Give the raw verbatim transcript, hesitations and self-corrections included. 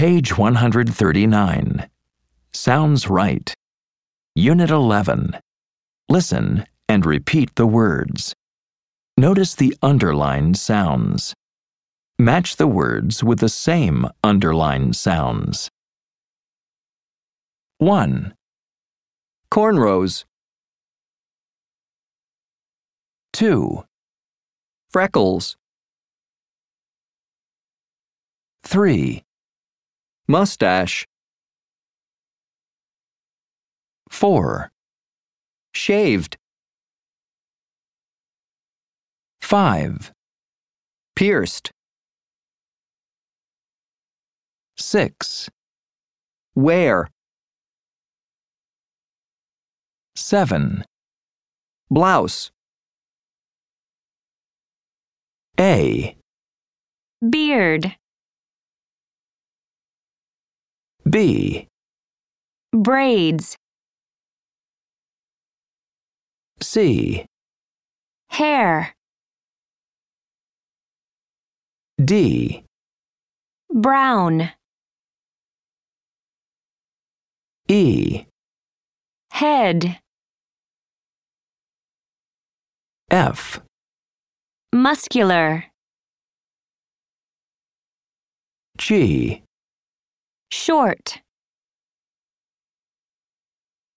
Page one hundred thirty-nine. Sounds right. Unit eleven. Listen and repeat the words. Notice the underlined sounds. Match the words with the same underlined sounds. one. Cornrows. two. Freckles. three. Mustache. four. Shaved. five. Pierced. six. Wear. seven. Blouse. A. Beard. B. Braids. C. Hair. D. Brown. E. Head. F. Muscular. G. Short.